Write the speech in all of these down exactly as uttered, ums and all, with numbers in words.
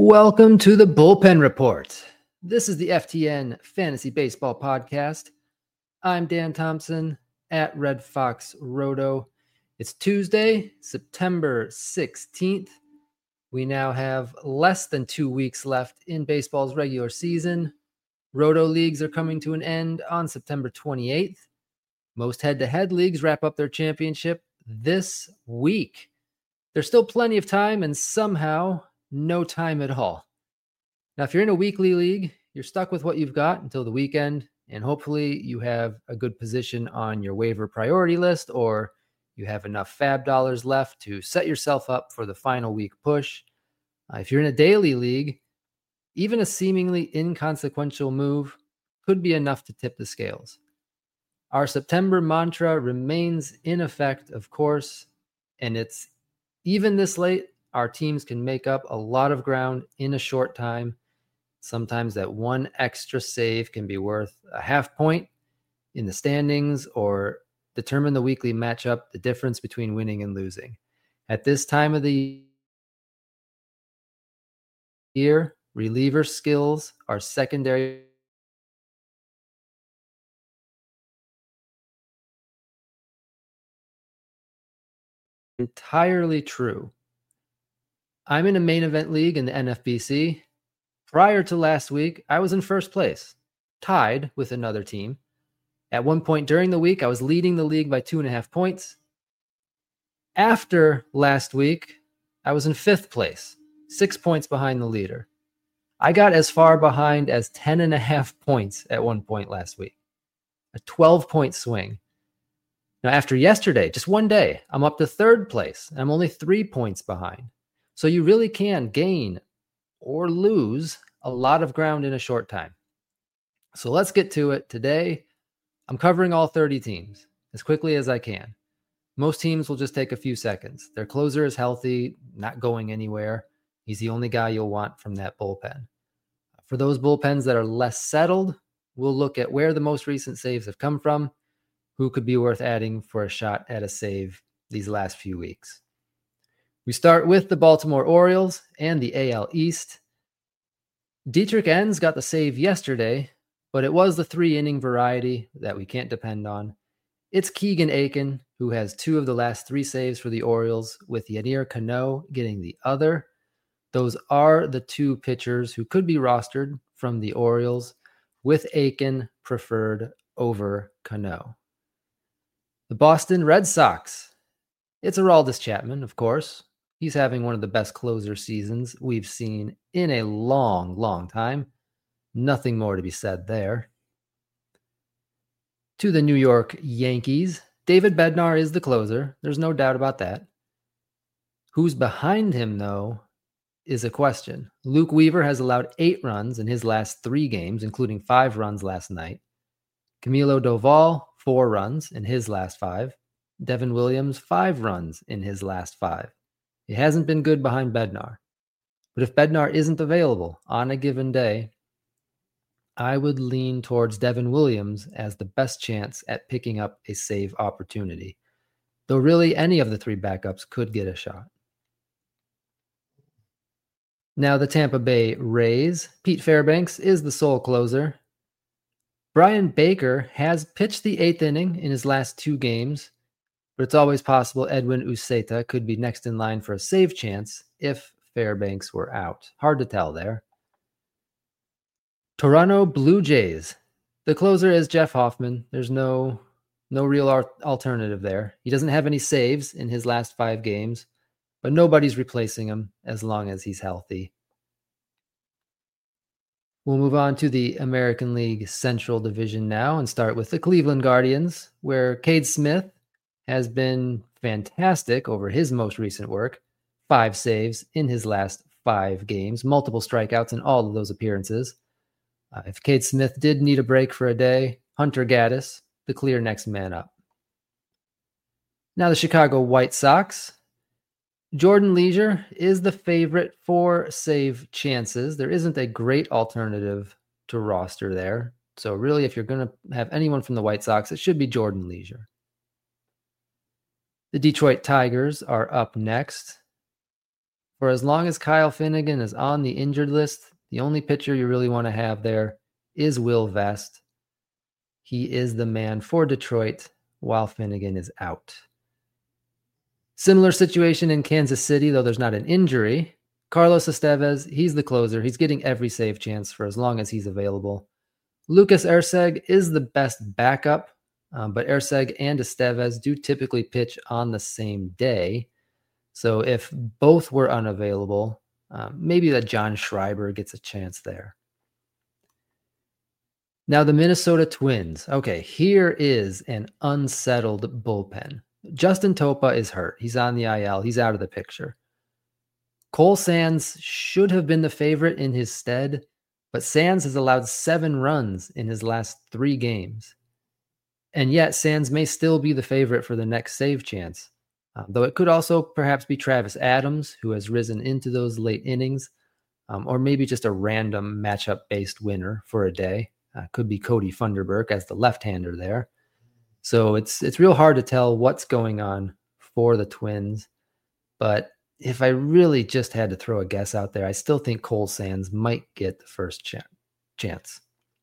Welcome to the Bullpen Report. This is the F T N Fantasy Baseball Podcast. I'm Dan Thompson at Red Fox Roto. It's Tuesday, September sixteenth. We now have less than two weeks left in baseball's regular season. Roto leagues are coming to an end on September twenty-eighth. Most head-to-head leagues wrap up their championship this week. There's still plenty of time and somehow no time at all. Now, if you're in a weekly league, you're stuck with what you've got until the weekend, and hopefully you have a good position on your waiver priority list, or you have enough fab dollars left to set yourself up for the final week push. Uh, if you're in a daily league, even a seemingly inconsequential move could be enough to tip the scales. Our September mantra remains in effect, of course, and it's even this late, our teams can make up a lot of ground in a short time. Sometimes that one extra save can be worth a half point in the standings or determine the weekly matchup, the difference between winning and losing. At this time of the year, reliever skills are secondary. Entirely true. I'm in a main event league in the N F B C. Prior to last week, I was in first place, tied with another team. At one point during the week, I was leading the league by two and a half points. After last week, I was in fifth place, six points behind the leader. I got as far behind as ten and a half points at one point last week, a twelve point swing. Now, after yesterday, just one day, I'm up to third place. And I'm only three points behind. So you really can gain or lose a lot of ground in a short time. So let's get to it. Today, I'm covering all thirty teams as quickly as I can. Most teams will just take a few seconds. Their closer is healthy, not going anywhere. He's the only guy you'll want from that bullpen. For those bullpens that are less settled, we'll look at where the most recent saves have come from, who could be worth adding for a shot at a save these last few weeks. We start with the Baltimore Orioles and the A L East. Dietrich Enns got the save yesterday, but it was the three-inning variety that we can't depend on. It's Keegan Akin, who has two of the last three saves for the Orioles, with Yennier Cano getting the other. Those are the two pitchers who could be rostered from the Orioles, with Akin preferred over Cano. The Boston Red Sox. It's Aroldis Chapman, of course. He's having one of the best closer seasons we've seen in a long, long time. Nothing more to be said there. To the New York Yankees, David Bednar is the closer. There's no doubt about that. Who's behind him, though, is a question. Luke Weaver has allowed eight runs in his last three games, including five runs last night. Camilo Doval, four runs in his last five. Devin Williams, five runs in his last five. It hasn't been good behind Bednar. But if Bednar isn't available on a given day, I would lean towards Devin Williams as the best chance at picking up a save opportunity. Though really any of the three backups could get a shot. Now the Tampa Bay Rays. Pete Fairbanks is the sole closer. Brian Baker has pitched the eighth inning in his last two games, but it's always possible Edwin Uceta could be next in line for a save chance if Fairbanks were out. Hard to tell there. Toronto Blue Jays. The closer is Jeff Hoffman. There's no, no real alternative there. He doesn't have any saves in his last five games, but nobody's replacing him as long as he's healthy. We'll move on to the American League Central Division now and start with the Cleveland Guardians, where Cade Smith has been fantastic over his most recent work. Five saves in his last five games, multiple strikeouts in all of those appearances. Uh, if Cade Smith did need a break for a day, Hunter Gaddis, the clear next man up. Now the Chicago White Sox. Jordan Leisure is the favorite for save chances. There isn't a great alternative to roster there. So really, if you're going to have anyone from the White Sox, it should be Jordan Leisure. The Detroit Tigers are up next. For as long as Kyle Finnegan is on the injured list, the only pitcher you really want to have there is Will Vest. He is the man for Detroit while Finnegan is out. Similar situation in Kansas City, though there's not an injury. Carlos Estevez, he's the closer. He's getting every save chance for as long as he's available. Lucas Erceg is the best backup, um, but Erceg and Estevez do typically pitch on the same day. So if both were unavailable, um, maybe that John Schreiber gets a chance there. Now the Minnesota Twins. Okay, here is an unsettled bullpen. Justin Topa is hurt. He's on the I L. He's out of the picture. Cole Sands should have been the favorite in his stead, but Sands has allowed seven runs in his last three games. And yet Sands may still be the favorite for the next save chance, um, though it could also perhaps be Travis Adams, who has risen into those late innings, um, or maybe just a random matchup-based winner for a day. Uh, could be Cody Funderburk as the left-hander there. So it's it's real hard to tell what's going on for the Twins. But if I really just had to throw a guess out there, I still think Cole Sands might get the first ch- chance.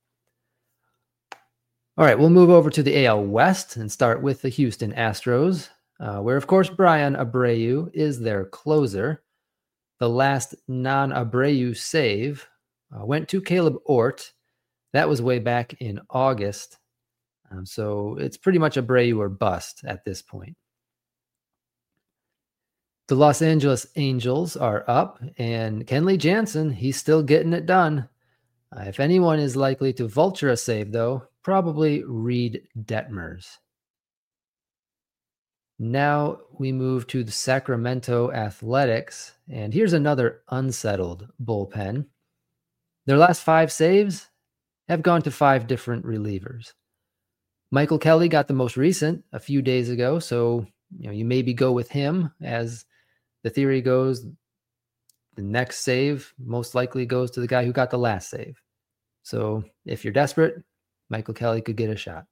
All right, we'll move over to the A L West and start with the Houston Astros, uh, where, of course, Brian Abreu is their closer. The last non-Abreu save uh, went to Caleb Ort. That was way back in August. Um, so it's pretty much Abreu or bust at this point. The Los Angeles Angels are up, and Kenley Jansen, he's still getting it done. Uh, if anyone is likely to vulture a save, though, probably Reed Detmers. Now we move to the Sacramento Athletics, and here's another unsettled bullpen. Their last five saves have gone to five different relievers. Michael Kelly got the most recent a few days ago, so you know you maybe go with him. As the theory goes, the next save most likely goes to the guy who got the last save. So if you're desperate, Michael Kelly could get a shot.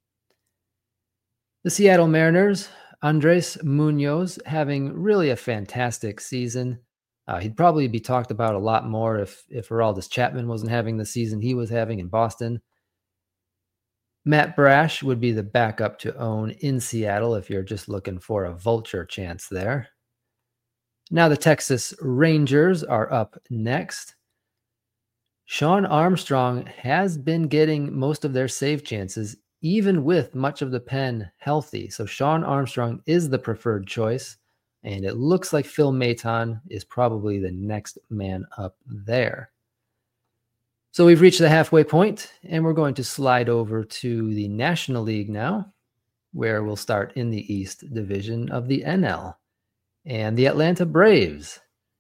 The Seattle Mariners, Andres Munoz, having really a fantastic season. Uh, he'd probably be talked about a lot more if, if Aroldis Chapman wasn't having the season he was having in Boston. Matt Brash would be the backup to own in Seattle if you're just looking for a vulture chance there. Now the Texas Rangers are up next. Shawn Armstrong has been getting most of their save chances, even with much of the pen healthy. So Shawn Armstrong is the preferred choice, and it looks like Phil Maton is probably the next man up there. So we've reached the halfway point, and we're going to slide over to the National League now, where we'll start in the East Division of the N L. And the Atlanta Braves.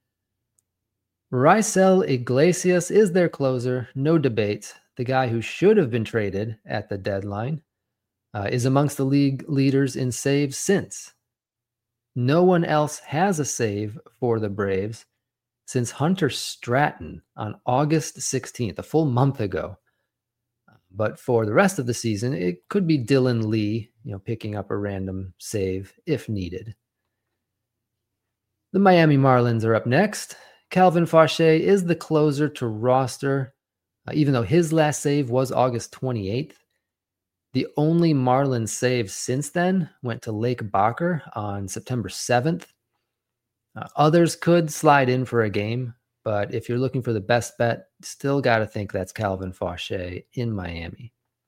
Raisel Iglesias is their closer, no debate. The guy who should have been traded at the deadline uh, is amongst the league leaders in saves since. No one else has a save for the Braves since Hunter Stratton on August sixteenth, a full month ago. But for the rest of the season, it could be Dylan Lee, you know, picking up a random save if needed. The Miami Marlins are up next. Calvin Fauché is the closer to roster, uh, even though his last save was August twenty-eighth. The only Marlins save since then went to Lake Bacher on September seventh. Uh, others could slide in for a game, but if you're looking for the best bet, still got to think that's Calvin Fauché in Miami.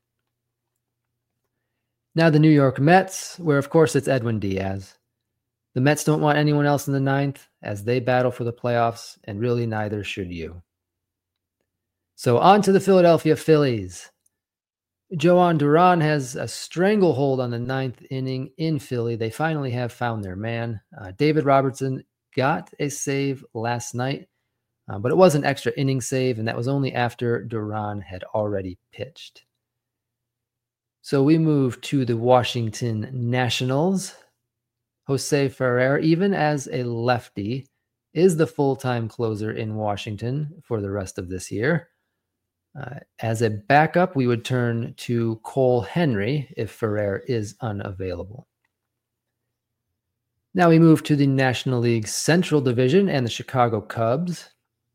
Now the New York Mets, where of course it's Edwin Diaz. The Mets don't want anyone else in the ninth as they battle for the playoffs, and really neither should you. So on to the Philadelphia Phillies. Joan Duran has a stranglehold on the ninth inning in Philly. They finally have found their man. Uh, David Robertson got a save last night, uh, but it was an extra inning save, and that was only after Duran had already pitched. So we move to the Washington Nationals. Jose Ferrer, even as a lefty, is the full-time closer in Washington for the rest of this year. Uh, as a backup, we would turn to Cole Henry if Ferrer is unavailable. Now we move to the National League Central Division and the Chicago Cubs.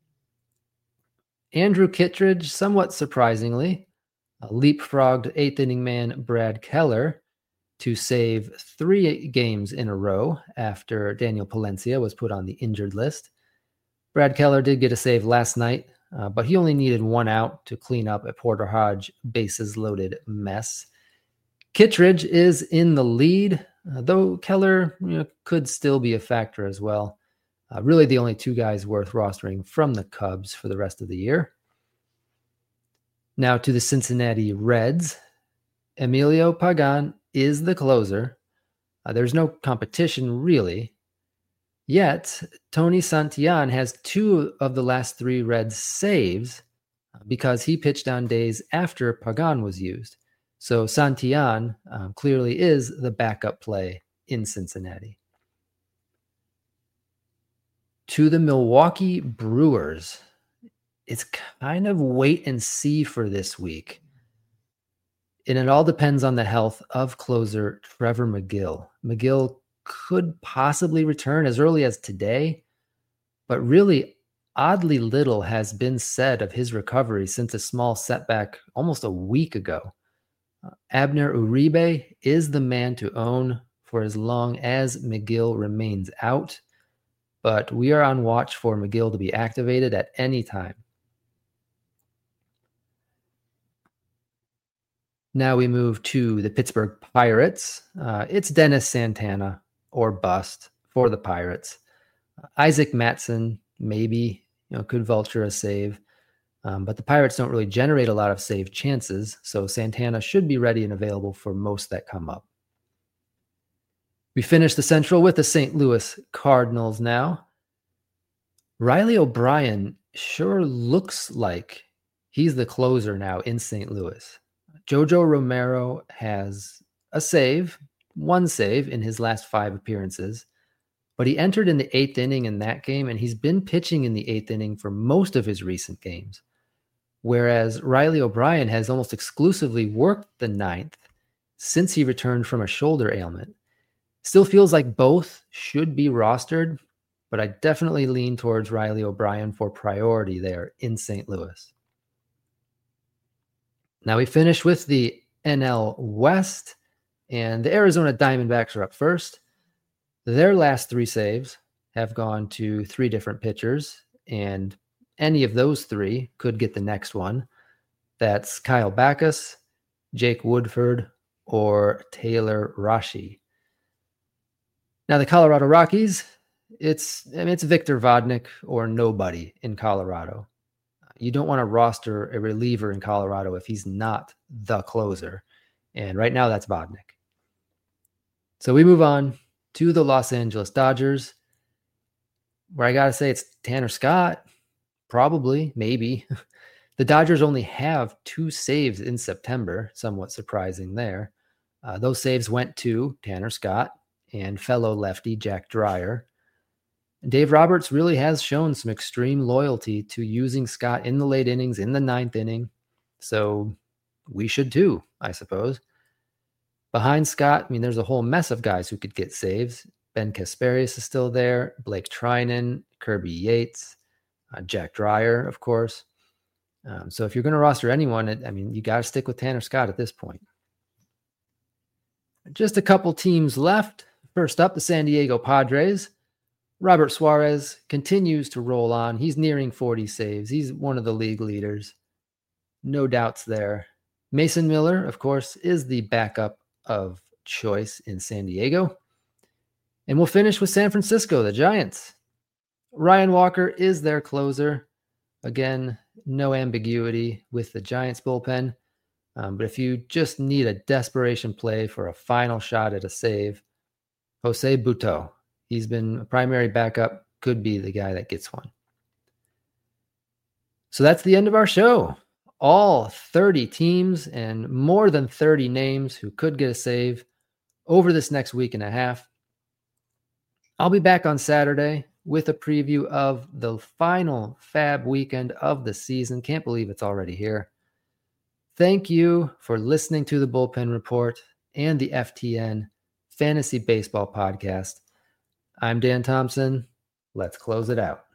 Andrew Kittredge, somewhat surprisingly, leapfrogged eighth inning man Brad Keller to save three games in a row after Daniel Palencia was put on the injured list. Brad Keller did get a save last night, uh, but he only needed one out to clean up a Porter Hodge bases-loaded mess. Kittredge is in the lead, uh, though Keller you know, could still be a factor as well. Uh, really the only two guys worth rostering from the Cubs for the rest of the year. Now to the Cincinnati Reds. Emilio Pagan is the closer. Uh, there's no competition really. Yet, Tony Santillan has two of the last three Reds saves because he pitched on days after Pagan was used. So Santillan um, clearly is the backup play in Cincinnati. To the Milwaukee Brewers. It's kind of wait and see for this week. And it all depends on the health of closer Trevor Megill. Megill could possibly return as early as today, but really oddly little has been said of his recovery since a small setback almost a week ago. Uh, Abner Uribe is the man to own for as long as Megill remains out, but we are on watch for Megill to be activated at any time. Now we move to the Pittsburgh Pirates. Uh, it's Dennis Santana or bust for the Pirates. Uh, Isaac Matson maybe you know could vulture a save, um, but the Pirates don't really generate a lot of save chances, so Santana should be ready and available for most that come up. We finish the Central with the Saint Louis Cardinals now. Riley O'Brien sure looks like he's the closer now in Saint Louis. Jojo Romero has a save, one save in his last five appearances, but he entered in the eighth inning in that game, and he's been pitching in the eighth inning for most of his recent games. Whereas Riley O'Brien has almost exclusively worked the ninth since he returned from a shoulder ailment. Still feels like both should be rostered, but I definitely lean towards Riley O'Brien for priority there in Saint Louis. Now we finish with the N L West, and the Arizona Diamondbacks are up first. Their last three saves have gone to three different pitchers, and any of those three could get the next one. That's Kyle Backus, Jake Woodford, or Taylor Rashi. Now the Colorado Rockies, it's I mean, it's Victor Vodnik or nobody in Colorado. You don't want to roster a reliever in Colorado if he's not the closer. And right now that's Vodnik. So we move on to the Los Angeles Dodgers, where I got to say it's Tanner Scott. Probably, maybe. The Dodgers only have two saves in September, somewhat surprising there. Uh, those saves went to Tanner Scott and fellow lefty Jack Dreyer. Dave Roberts really has shown some extreme loyalty to using Scott in the late innings, in the ninth inning. So we should too, I suppose. Behind Scott, I mean, there's a whole mess of guys who could get saves. Ben Kasparius is still there. Blake Trinan, Kirby Yates, uh, Jack Dreyer, of course. Um, so if you're going to roster anyone, I mean, you got to stick with Tanner Scott at this point. Just a couple teams left. First up, the San Diego Padres. Robert Suarez continues to roll on. He's nearing forty saves. He's one of the league leaders. No doubts there. Mason Miller, of course, is the backup of choice in San Diego. And we'll finish with San Francisco, the Giants. Ryan Walker is their closer. Again, no ambiguity with the Giants bullpen. Um, but if you just need a desperation play for a final shot at a save, Jose Butto. He's been a primary backup, could be the guy that gets one. So that's the end of our show. All thirty teams and more than thirty names who could get a save over this next week and a half. I'll be back on Saturday with a preview of the final Fab weekend of the season. Can't believe it's already here. Thank you for listening to the Bullpen Report and the F T N Fantasy Baseball Podcast. I'm Dan Thompson. Let's close it out.